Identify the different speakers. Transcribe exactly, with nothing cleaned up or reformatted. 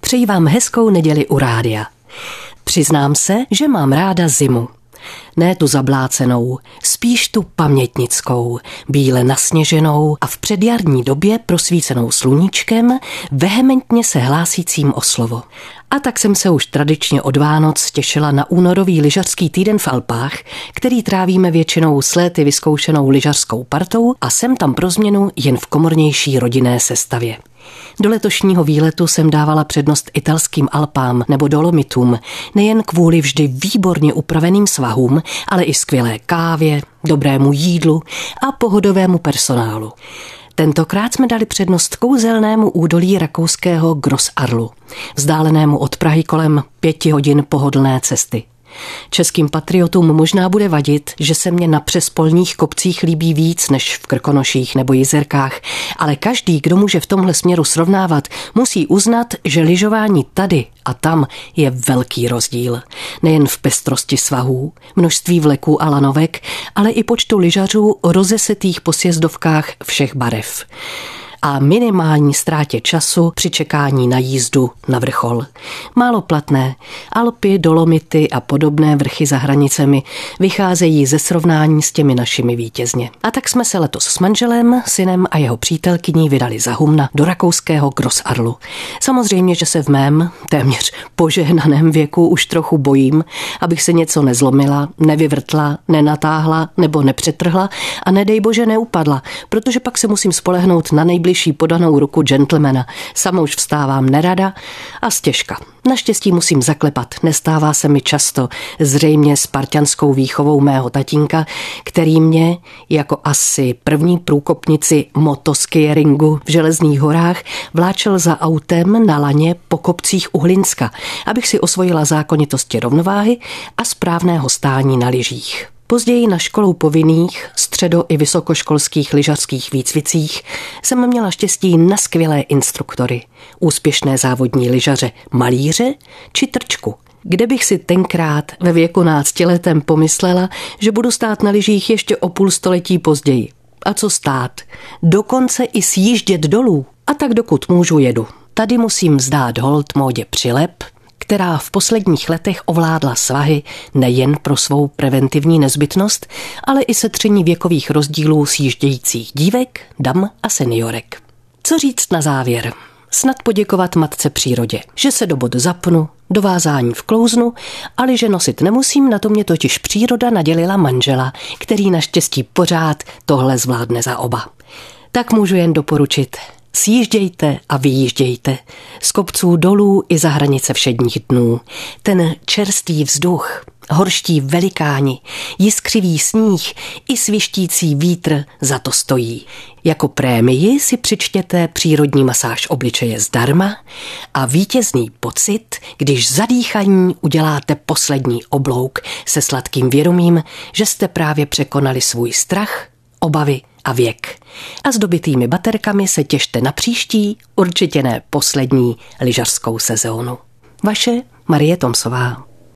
Speaker 1: Přeji vám hezkou neděli u rádia. Přiznám se, že mám ráda zimu. Ne tu zablácenou, spíš tu pamětnickou, bíle nasněženou a v předjarní době prosvícenou sluníčkem, vehementně se hlásícím o slovo. A tak jsem se už tradičně od Vánoc těšila na únorový lyžařský týden v Alpách, který trávíme většinou s léty vyzkoušenou lyžařskou partou a sem tam pro změnu jen v komornější rodinné sestavě. Do letošního výletu jsem dávala přednost italským Alpám nebo Dolomitům, nejen kvůli vždy výborně upraveným svahům, ale i skvělé kávě, dobrému jídlu a pohodovému personálu. Tentokrát jsme dali přednost kouzelnému údolí rakouského Grossarlu, vzdálenému od Prahy kolem pěti hodin pohodlné cesty. Českým patriotům možná bude vadit, že se mě na přespolních kopcích líbí víc než v Krkonoších nebo Jizerkách, ale každý, kdo může v tomhle směru srovnávat, musí uznat, že lyžování tady a tam je velký rozdíl. Nejen v pestrosti svahů, množství vleků a lanovek, ale i počtu lyžařů rozesetých po sjezdovkách všech barev. A minimální ztrátě času při čekání na jízdu na vrchol. Málo platné, Alpy, Dolomity a podobné vrchy za hranicemi vycházejí ze srovnání s těmi našimi vítězně. A tak jsme se letos s manželem, synem a jeho přítelkyní vydali za humna do rakouského Grossarlu. Samozřejmě, že se v mém téměř požehnaném věku už trochu bojím, abych se něco nezlomila, nevyvrtla, nenatáhla nebo nepřetrhla a nedej bože neupadla, protože pak se musím spolehnout na nejbližší podanou ruku gentlemana. Sama už vstávám nerada a stěžka. Naštěstí musím zaklepat, nestává se mi často, zřejmě spartanskou výchovou mého tatínka, který mě jako asi první průkopnici motoskieringu v Železných horách vláčel za autem na laně po kopcích u Hlinska, abych si osvojila zákonitosti rovnováhy a správného stání na lyžích. Později na školou povinných, středo- i vysokoškolských lyžařských výcvicích jsem měla štěstí na skvělé instruktory, úspěšné závodní lyžaře, malíře či trčku, kde bych si tenkrát ve věku náctiletém pomyslela, že budu stát na lyžích ještě o půl století později. A co stát? Dokonce i sjíždět dolů. A tak dokud můžu jedu. Tady musím vzdát hold módě přilep, která v posledních letech ovládla svahy nejen pro svou preventivní nezbytnost, ale i setření věkových rozdílů sjíždějících dívek, dam a seniorek. Co říct na závěr? Snad poděkovat matce přírodě, že se do bod zapnu, do vázání vklouznu, ale že nosit nemusím, na to mě totiž příroda nadělila manžela, který naštěstí pořád tohle zvládne za oba. Tak můžu jen doporučit: sjíždějte a vyjíždějte z kopců dolů i za hranice všedních dnů. Ten čerstvý vzduch, horští velikáni, jiskřivý sníh i svištící vítr za to stojí. Jako prémii si přičtěte přírodní masáž obličeje zdarma a vítězný pocit, když zadýchaní uděláte poslední oblouk se sladkým vědomím, že jste právě překonali svůj strach, obavy a věk. A s dobitými baterkami se těšte na příští, určitě ne poslední lyžařskou sezónu. Vaše Marie Tomsová.